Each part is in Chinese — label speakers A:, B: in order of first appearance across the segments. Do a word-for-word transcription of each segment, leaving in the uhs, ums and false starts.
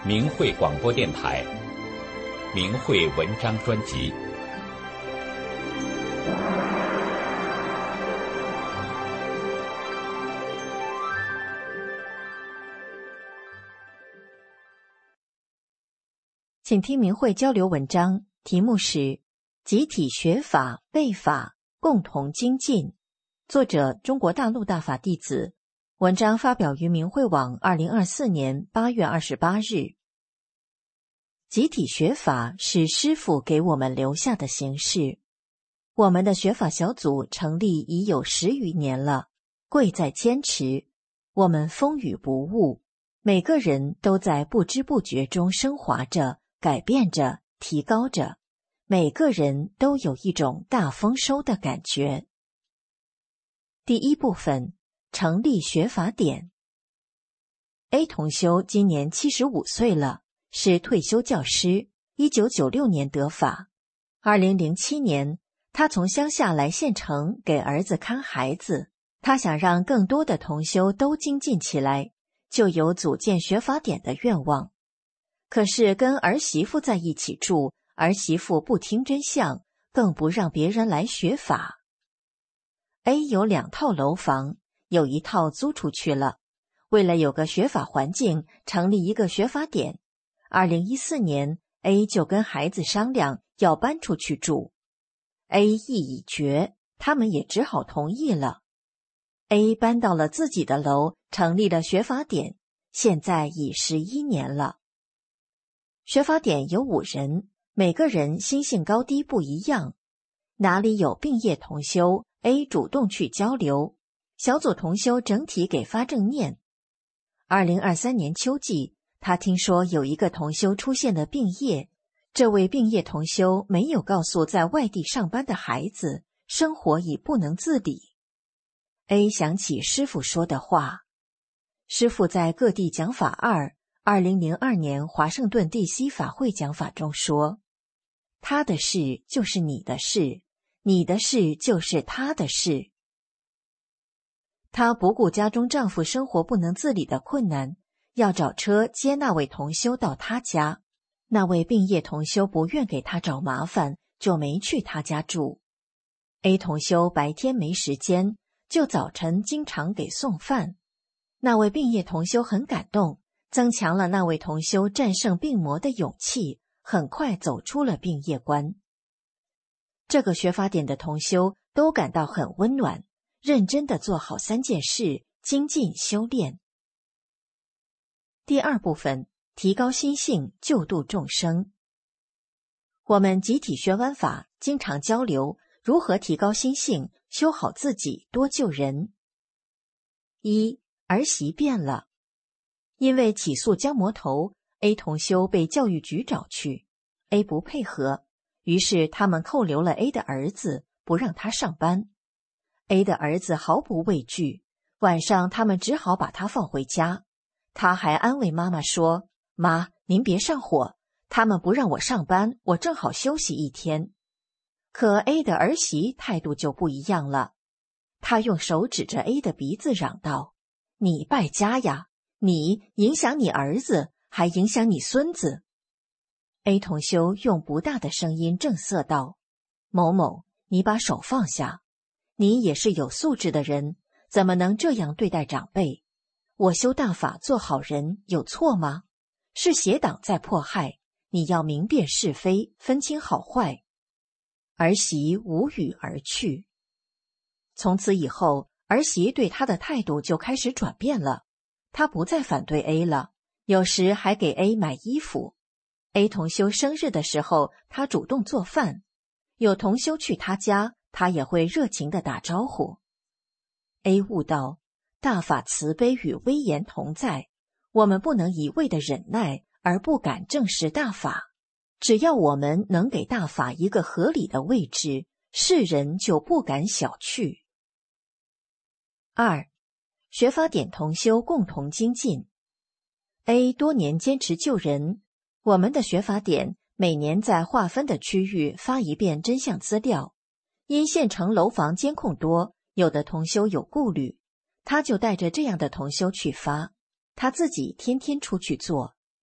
A: 明慧广播电台明慧文章专辑。
B: 请听明慧交流文章，题目是集体学法背法共同精进，作者中国大陆大法弟子，文章发表于明慧网二零二四年八月二十八日。集体学法是师父给我们留下的形式。我们的学法小组成立已有十余年了，贵在坚持。我们风雨不误，每个人都在不知不觉中升华着、改变着、提高着，每个人都有一种大丰收的感觉。第一部分，成立学法点。A 同修今年七十五岁了，是退休教师，一九九六年得法。二零零七年，他从乡下来县城给儿子看孩子，他想让更多的同修都精进起来，就有组建学法点的愿望。可是跟儿媳妇在一起住，儿媳妇不听真相，更不让别人来学法。A 有两套楼房，有一套租出去了。为了有个学法环境，成立一个学法点。二零一四年 A 就跟孩子商量要搬出去住。A 意已决，他们也只好同意了。A 搬到了自己的楼，成立了学法点，现在已十一年了。学法点有五人，每个人心性高低不一样。哪里有病业同修， A 主动去交流，小组同修整体给发正念。二零二三年秋季，他听说有一个同修出现了病业，这位病业同修没有告诉在外地上班的孩子，生活已不能自理。 A 想起师父说的话，师父在各地讲法二二零零二年华盛顿 D C 法会讲法中说，他的事就是你的事，你的事就是他的事。她不顾家中丈夫生活不能自理的困难，要找车接那位同修到她家。那位病业同修不愿给她找麻烦，就没去她家住。 A 同修白天没时间，就早晨经常给送饭。那位病业同修很感动，增强了那位同修战胜病魔的勇气，很快走出了病业关。这个学法点的同修都感到很温暖，认真地做好三件事，精进修炼。第二部分，提高心性，救度众生。我们集体学完法，经常交流如何提高心性，修好自己，多救人。一，儿媳变了。因为起诉姜魔头， A 同修被教育局找去， A 不配合，于是他们扣留了 A 的儿子，不让他上班。 A 的儿子毫不畏惧，晚上他们只好把他放回家。他还安慰妈妈说，妈，您别上火，他们不让我上班，我正好休息一天。可 A 的儿媳态度就不一样了，她用手指着 A 的鼻子嚷道，你败家呀，你影响你儿子，还影响你孙子。 A 同修用不大的声音正色道，某某，你把手放下，你也是有素质的人，怎么能这样对待长辈？我修大法做好人有错吗？是邪党在迫害，你要明辨是非，分清好坏。儿媳无语而去。从此以后，儿媳对他的态度就开始转变了，她不再反对 A 了，有时还给 A 买衣服。 A 同修生日的时候，她主动做饭，有同修去她家，她也会热情地打招呼。 A 悟道，大法慈悲与威严同在，我们不能一味的忍耐而不敢正视大法，只要我们能给大法一个合理的位置，世人就不敢小觑。二，学法点同修共同精进。 A 多年坚持救人，我们的学法点每年在划分的区域发一遍真相资料，因县城楼房监控多，有的同修有顾虑，他就带着这样的同修去发，他自己天天出去做，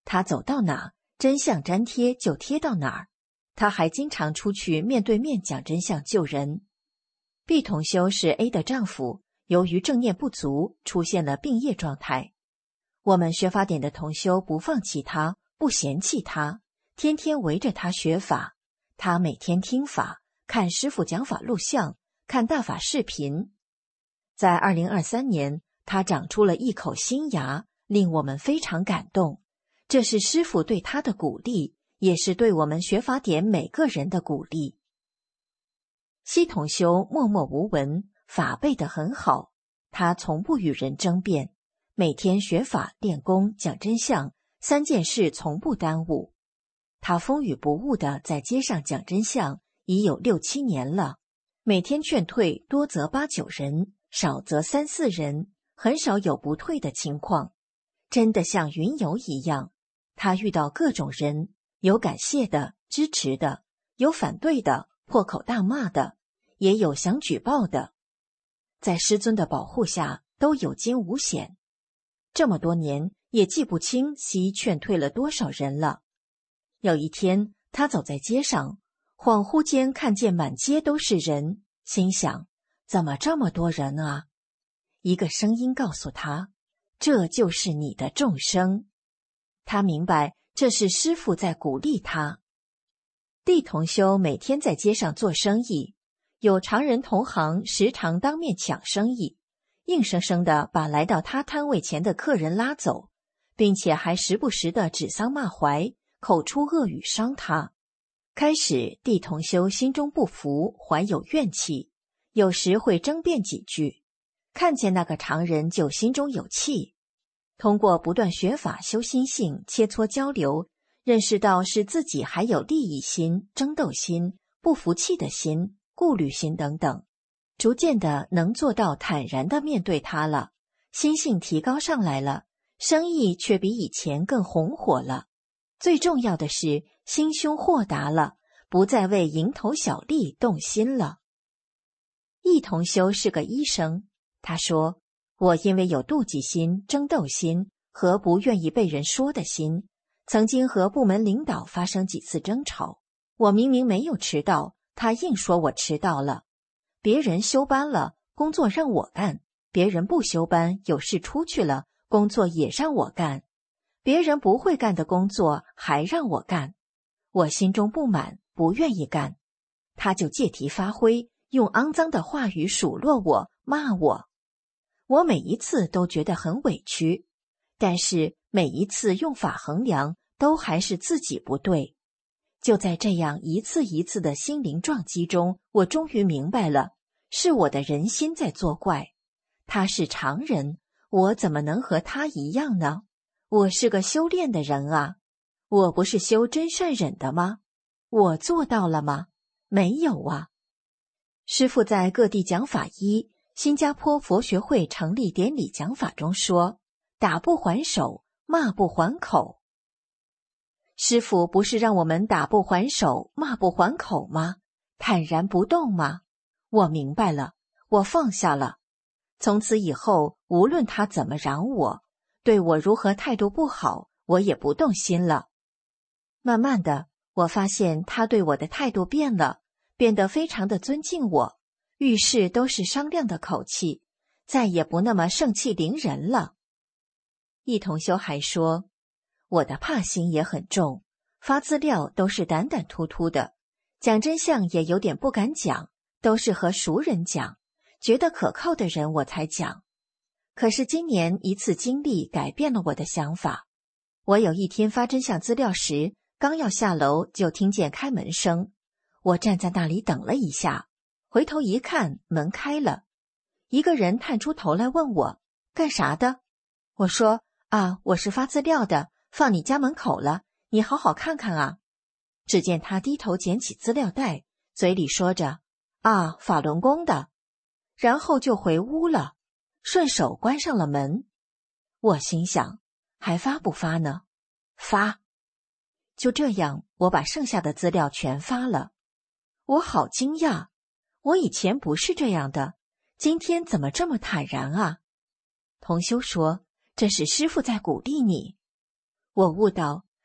B: 他走到哪，真相粘贴就贴到哪儿。他还经常出去面对面讲真相救人。毕同修是 A 的丈夫，由于正念不足，出现了病业状态。我们学法典的同修不放弃他，不嫌弃他，天天围着他学法。他每天听法，看师父讲法录像，看大法视频。在二零二三年，他长出了一口新牙，令我们非常感动。这是师父对他的鼓励，也是对我们学法典每个人的鼓励。西同修默默无闻，法背得很好，他从不与人争辩，每天学法练功讲真相，三件事从不耽误。他风雨不误地在街上讲真相，已有六七年了，每天劝退多则八九人，少则三四人，很少有不退的情况，真的像云游一样。他遇到各种人，有感谢的、支持的，有反对的、破口大骂的，也有想举报的。在师尊的保护下，都有惊无险。这么多年，也记不清悉劝退了多少人了。有一天，他走在街上，恍惚间看见满街都是人，心想：怎么这么多人啊？一个声音告诉他：这就是你的众生。他明白，这是师父在鼓励他。地同修每天在街上做生意，有常人同行时常当面抢生意，硬生生地把来到他摊位前的客人拉走，并且还时不时地指桑骂槐，口出恶语伤他。开始，地同修心中不服，怀有怨气，有时会争辩几句，看见那个常人就心中有气。通过不断学法修心性，切磋交流，认识到是自己还有利益心、争斗心、不服气的心、顾虑心等等，逐渐的能做到坦然的面对它了，心性提高上来了，生意却比以前更红火了。最重要的是，心胸豁达了，不再为蝇头小利动心了。易同修是个医生，他说：我因为有妒忌心、争斗心和不愿意被人说的心，曾经和部门领导发生几次争吵。我明明没有迟到，他硬说我迟到了。别人休班了，工作让我干；别人不休班，有事出去了，工作也让我干。别人不会干的工作还让我干，我心中不满，不愿意干。他就借题发挥，用肮脏的话语数落我，骂我。我每一次都觉得很委屈，但是每一次用法衡量，都还是自己不对。就在这样一次一次的心灵撞击中，我终于明白了，是我的人心在作怪。他是常人，我怎么能和他一样呢？我是个修炼的人啊，我不是修真善忍的吗？我做到了吗？没有啊。师父在各地讲法医新加坡佛学会成立典礼讲法中说：打不还手，骂不还口。师父不是让我们打不还手，骂不还口吗？坦然不动吗？我明白了，我放下了。从此以后，无论他怎么嚷我，对我如何态度不好，我也不动心了。慢慢的，我发现他对我的态度变了，变得非常的尊敬我，遇事都是商量的口气，再也不那么盛气凌人了。易同修还说，我的怕心也很重，发资料都是胆胆突突的，讲真相也有点不敢讲，都是和熟人讲，觉得可靠的人我才讲。可是今年一次经历改变了我的想法。我有一天发真相资料时，刚要下楼就听见开门声，我站在那里等了一下，回头一看，门开了，一个人探出头来问我干啥的。我说啊，我是发资料的，放你家门口了，你好好看看啊。只见他低头捡起资料袋，嘴里说着啊，法轮功的，然后就回屋了，顺手关上了门。我心想，还发不发呢？发。就这样，我把剩下的资料全发了。我好惊讶，我以前不是这样的，今天怎么这么坦然啊？同修说，这是师父在鼓励你。我悟到，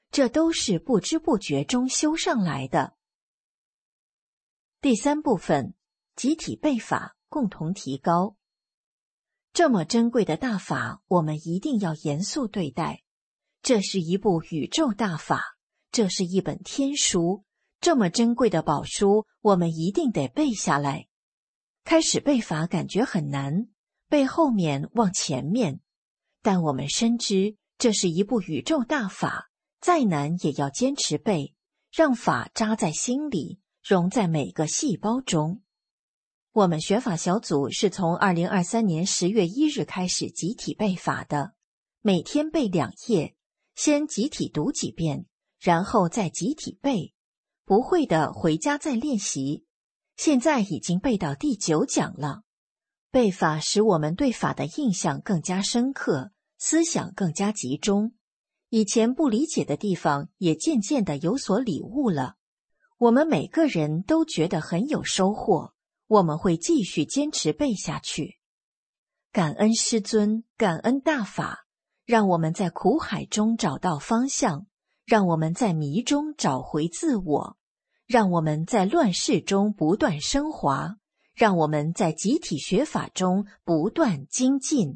B: 这都是不知不觉中修上来的。第三部分，集体背法，共同提高。这么珍贵的大法，我们一定要严肃对待。这是一部宇宙大法，这是一本天书，这么珍贵的宝书，我们一定得背下来。开始背法感觉很难，背后面往前面，但我们深知这是一部宇宙大法，再难也要坚持背，让法扎在心里，融在每个细胞中。我们学法小组是从二零二三年十月一日开始集体背法的，每天背两页，先集体读几遍，然后再集体背，不会的回家再练习。现在已经背到第九讲了。背法使我们对法的印象更加深刻，思想更加集中，以前不理解的地方也渐渐地有所领悟了。我们每个人都觉得很有收获，我们会继续坚持背下去。感恩师尊，感恩大法，让我们在苦海中找到方向，让我们在迷中找回自我，让我们在乱世中不断升华，让我们在集体学法中不断精进。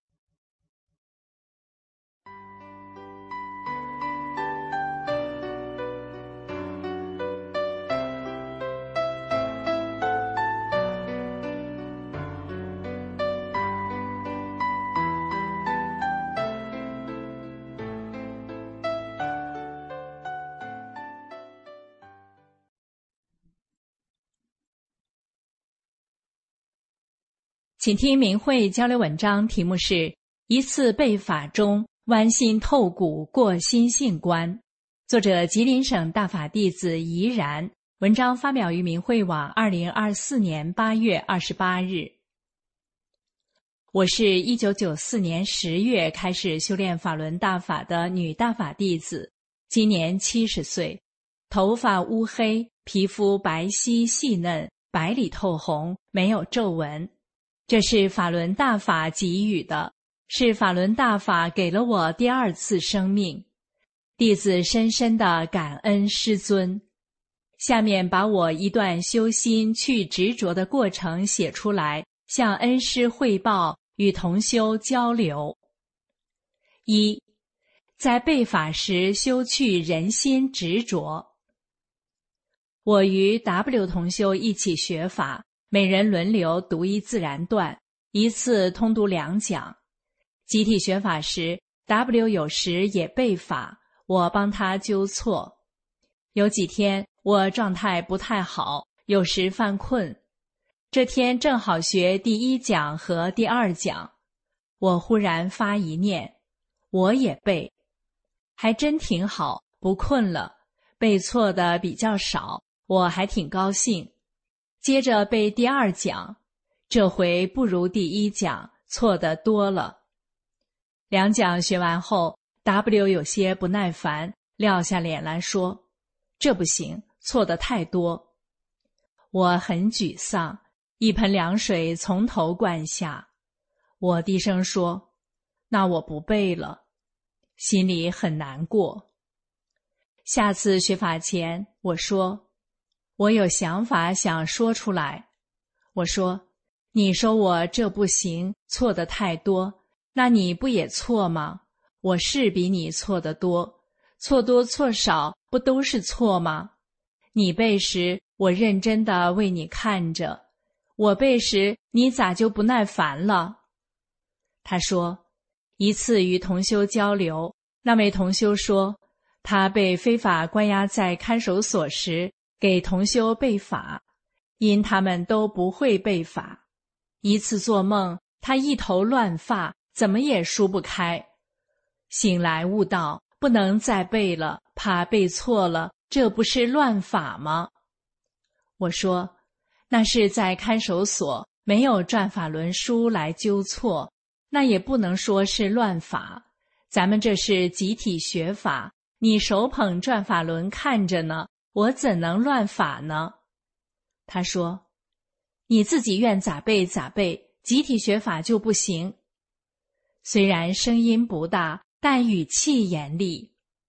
C: 请听明慧交流文章，题目是一次背法中剜心透骨过心性观，作者吉林省大法弟子怡然，文章发表于明慧网二零二四年八月二十八日。我是一九九四年十月开始修炼法轮大法的女大法弟子，今年七十岁，头发乌黑，皮肤白皙细嫩，白里透红，没有皱纹。这是法轮大法给予的，是法轮大法给了我第二次生命。弟子深深地感恩师尊。下面把我一段修心去执着的过程写出来，向恩师汇报，与同修交流。一，在背法时修去人心执着。我与 W 同修一起学法，每人轮流读一自然段，一次通读两讲。集体学法时 ，W 有时也背法，我帮他纠错。有几天我状态不太好，有时犯困。这天正好学第一讲和第二讲，我忽然发一念，我也背，还真挺好，不困了，背错的比较少，我还挺高兴。接着背第二讲，这回不如第一讲，错的多了。两讲学完后 ，W 有些不耐烦，撂下脸来说：“这不行，错的太多。”我很沮丧，一盆凉水从头灌下。我低声说：“那我不背了。”心里很难过。下次学法前，我说：“我有想法想说出来。”我说：“你说我这不行，错的太多，那你不也错吗？我是比你错得多，错多错少不都是错吗？你背时，我认真地为你看着，我背时，你咋就不耐烦了？”他说，一次与同修交流，那位同修说，他被非法关押在看守所时，给同修背法，因他们都不会背法。一次做梦，他一头乱发，怎么也梳不开。醒来悟到，不能再背了，怕背错了，这不是乱法吗？我说，那是在看守所，没有转法轮书来纠错，那也不能说是乱法。咱们这是集体学法，你手捧转法轮看着呢，我怎能乱法呢？他说，你自己愿咋背咋背，集体学法就不行。虽然声音不大，但语气严厉。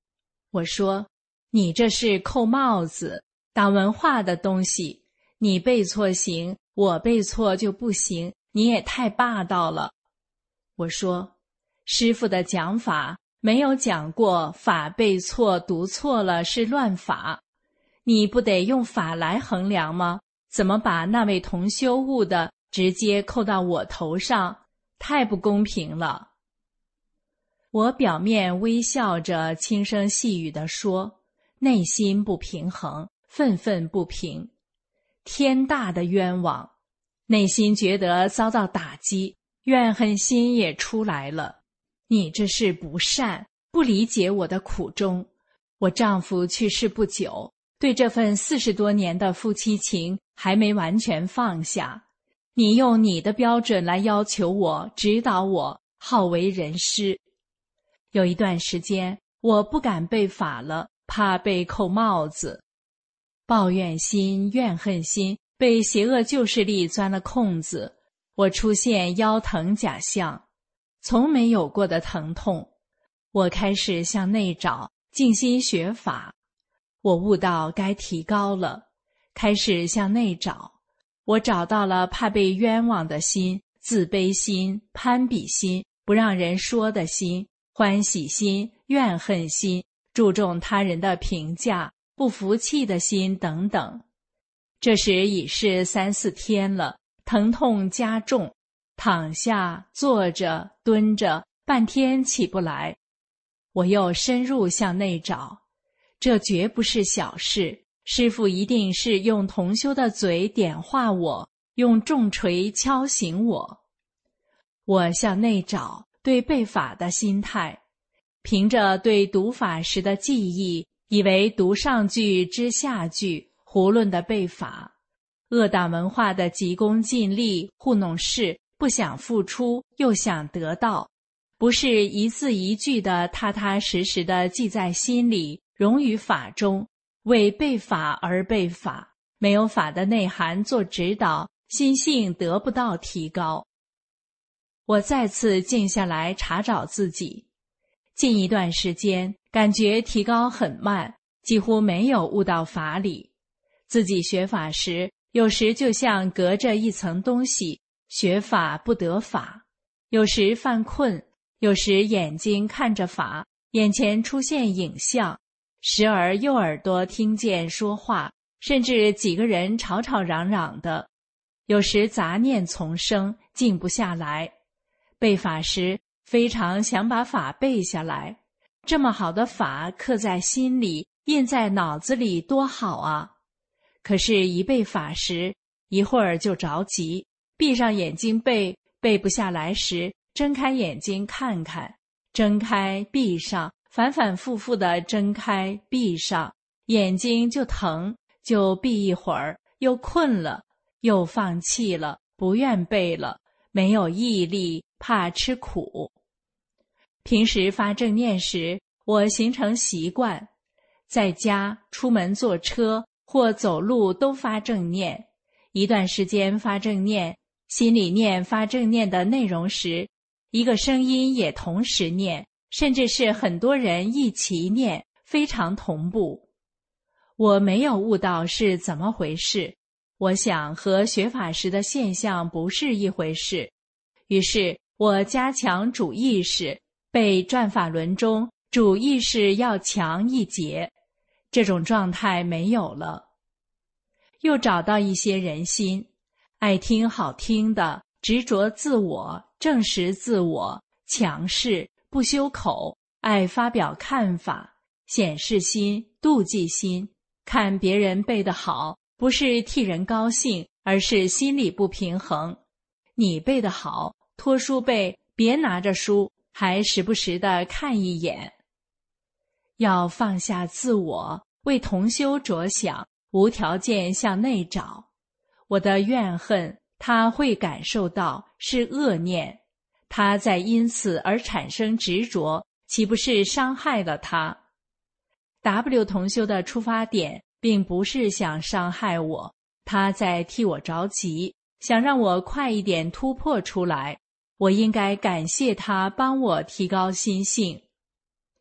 C: 我说，你这是扣帽子，党文化的东西，你背错行，我背错就不行，你也太霸道了。我说，师父的讲法没有讲过法背错读错了是乱法，你不得用法来衡量吗？怎么把那位同修悟的直接扣到我头上，太不公平了。我表面微笑着轻声细语地说，内心不平衡，愤愤不平，天大的冤枉，内心觉得遭到打击，怨恨心也出来了。你这是不善，不理解我的苦衷。我丈夫去世不久，对这份四十多年的夫妻情还没完全放下，你用你的标准来要求我，指导我，好为人师。有一段时间我不敢背法了，怕被扣帽子。抱怨心、怨恨心被邪恶旧势力钻了空子，我出现腰疼假象，从没有过的疼痛。我开始向内找，静心学法。我悟到该提高了，开始向内找。我找到了怕被冤枉的心、自卑心、攀比心、不让人说的心、欢喜心、怨恨心、注重他人的评价、不服气的心等等。这时已是三四天了，疼痛加重，躺下、坐着、蹲着，半天起不来。我又深入向内找，这绝不是小事，师父一定是用同修的嘴点化我，用重锤敲醒我。我向内找对背法的心态，凭着对读法时的记忆，以为读上句知下句，胡乱的背法。恶党文化的急功近利、糊弄事，不想付出又想得到，不是一字一句的踏踏实实的记在心里，融于法中，为背法而背法，没有法的内涵做指导，心性得不到提高。我再次静下来查找自己，近一段时间感觉提高很慢，几乎没有悟到法理。自己学法时，有时就像隔着一层东西，学法不得法，有时犯困，有时眼睛看着法，眼前出现影像，时而右耳朵听见说话，甚至几个人吵吵嚷嚷的，有时杂念丛生，静不下来。背法时非常想把法背下来，这么好的法刻在心里，印在脑子里多好啊！可是一背法时，一会儿就着急，闭上眼睛背，背不下来时，睁开眼睛看看，睁开闭上，反反复复地睁开闭上，眼睛就疼，就闭一会儿，又困了，又放弃了，不愿背了，没有毅力，怕吃苦。平时发正念时，我形成习惯，在家、出门坐车或走路都发正念。一段时间发正念，心里念发正念的内容时，一个声音也同时念，甚至是很多人一起念，非常同步。我没有悟到是怎么回事，我想和学法时的现象不是一回事。于是我加强主意识，背转法轮中主意识要强一节，这种状态没有了。又找到一些人心，爱听好听的，执着自我，证实自我，强势，不修口，爱发表看法，显示心，妒忌心，看别人背得好，不是替人高兴，而是心里不平衡。你背得好，托书背，别拿着书，还时不时地看一眼。要放下自我，为同修着想，无条件向内找。我的怨恨，他会感受到是恶念，他在因此而产生执着，岂不是伤害了他？ W 同修的出发点并不是想伤害我，他在替我着急，想让我快一点突破出来，我应该感谢他帮我提高心性。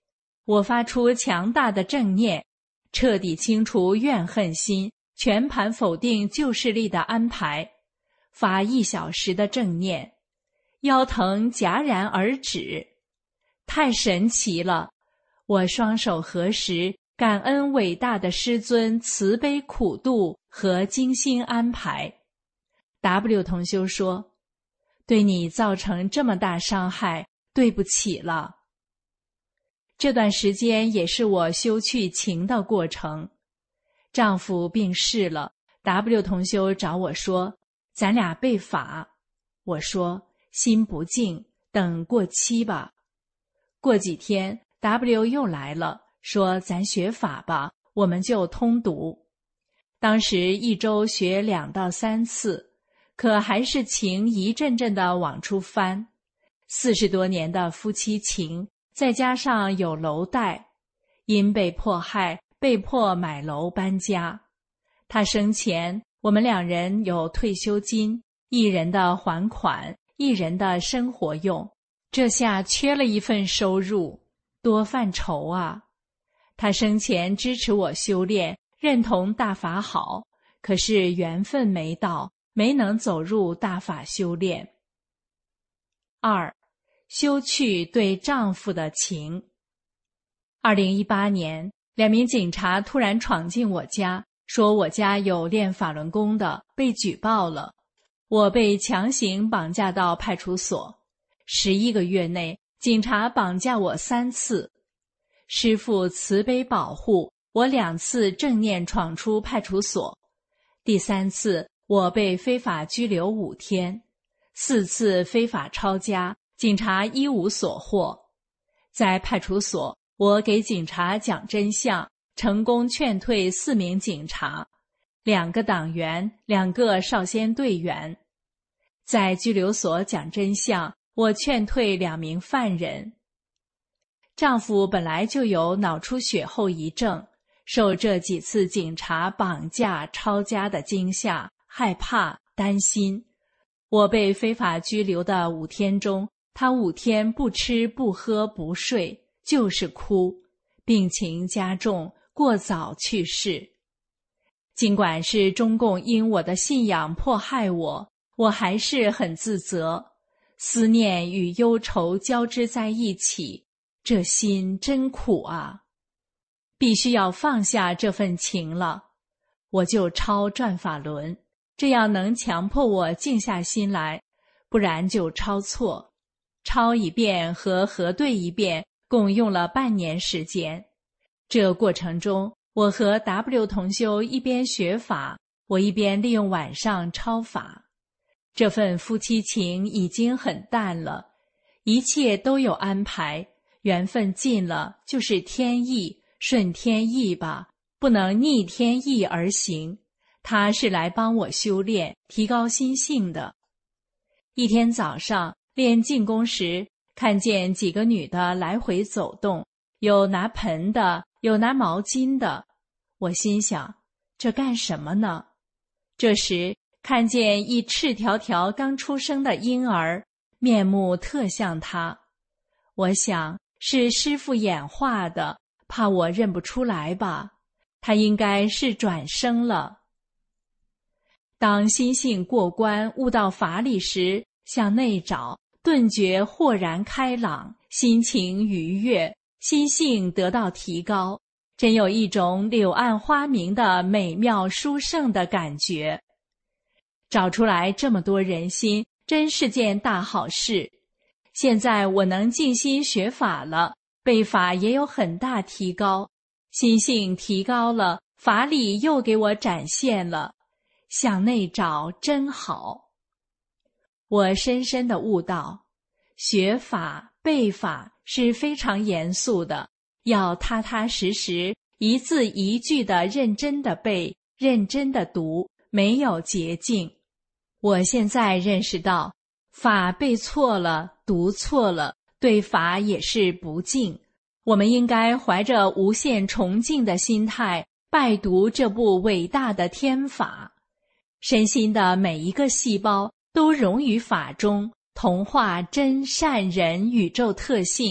C: 我发出强大的正念，彻底清除怨恨心，全盘否定旧势力的安排，发一小时的正念，腰疼戛然而止。太神奇了！我双手合十，感恩伟大的师尊慈悲苦度和精心安排。W 同修说，对你造成这么大伤害，对不起了。这段时间也是我修去情的过程。丈夫病逝了， W 同修找我说，咱俩备法。我说心不静，等过期吧。过几天 W 又来了，说咱学法吧，我们就通读。当时一周学两到三次，可还是情一阵阵地往出翻。四十多年的夫妻情，再加上有楼贷，因被迫害，被迫买楼搬家。他生前，我们两人有退休金，一人的还款，一人的生活用，这下缺了一份收入，多犯愁啊！他生前支持我修炼，认同大法好，可是缘分没到，没能走入大法修炼。二，修去对丈夫的情。二零一八年，两名警察突然闯进我家，说我家有练法轮功的，被举报了。我被强行绑架到派出所。十一个月内，警察绑架我三次。师父慈悲保护我，两次正念闯出派出所。第三次，我被非法拘留五天。四次非法抄家，警察一无所获。在派出所，我给警察讲真相，成功劝退四名警察，两个党员，两个少先队员。在拘留所讲真相，我劝退两名犯人。丈夫本来就有脑出血后遗症，受这几次警察绑架、抄家的惊吓，害怕、担心。我被非法拘留的五天中，他五天不吃不喝不睡，就是哭，病情加重，过早去世。尽管是中共因我的信仰迫害我，我还是很自责，思念与忧愁交织在一起，这心真苦啊！必须要放下这份情了，我就抄转法轮，这样能强迫我静下心来，不然就抄错。抄一遍和核对一遍共用了半年时间。这过程中，我和 W 同修一边学法，我一边利用晚上抄法。这份夫妻情已经很淡了，一切都有安排，缘分尽了就是天意，顺天意吧，不能逆天意而行。他是来帮我修炼，提高心性的。一天早上练静功时，看见几个女的来回走动，有拿盆的，有拿毛巾的。我心想，这干什么呢？这时看见一赤条条刚出生的婴儿，面目特像他。我想是师父演化的，怕我认不出来吧，他应该是转生了。当心性过关，悟到法理时，向内找，顿觉豁然开朗，心情愉悦，心性得到提高，真有一种柳暗花明的美妙殊胜的感觉。找出来这么多人心，真是件大好事。现在我能静心学法了，背法也有很大提高，心性提高了，法理又给我展现了，向内找真好。我深深地悟到，学法背法是非常严肃的，要踏踏实实，一字一句地认真地背，认真地读，没有捷径。我现在认识到，法背错了，读错了，对法也是不敬。我们应该怀着无限崇敬的心态，拜读这部伟大的天法。身心的每一个细胞都融于法中，同化真善人宇宙特性，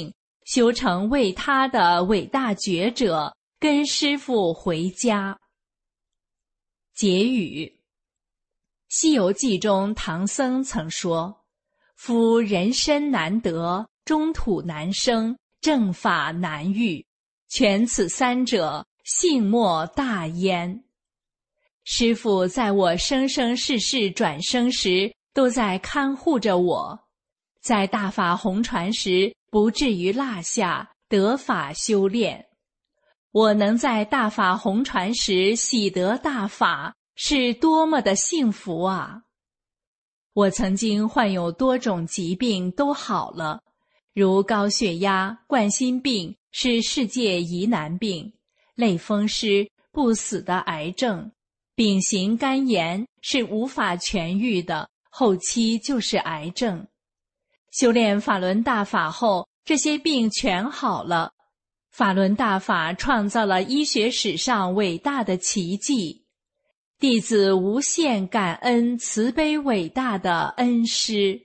C: 修成为他的伟大觉者，跟师父回家。结语：《西游记》中唐僧曾说：夫人身难得，中土难生，正法难遇，全此三者，幸莫大焉。师父在我生生世世转生时，都在看护着我，在大法红传时不至于落下，得法修炼。我能在大法红传时喜得大法，是多么的幸福啊！我曾经患有多种疾病都好了，如高血压、冠心病是世界疑难病，类风湿、不死的癌症，丙型肝炎是无法痊愈的，后期就是癌症。修炼法轮大法后，这些病全好了。法轮大法创造了医学史上伟大的奇迹，弟子无限感恩慈悲伟大的恩师。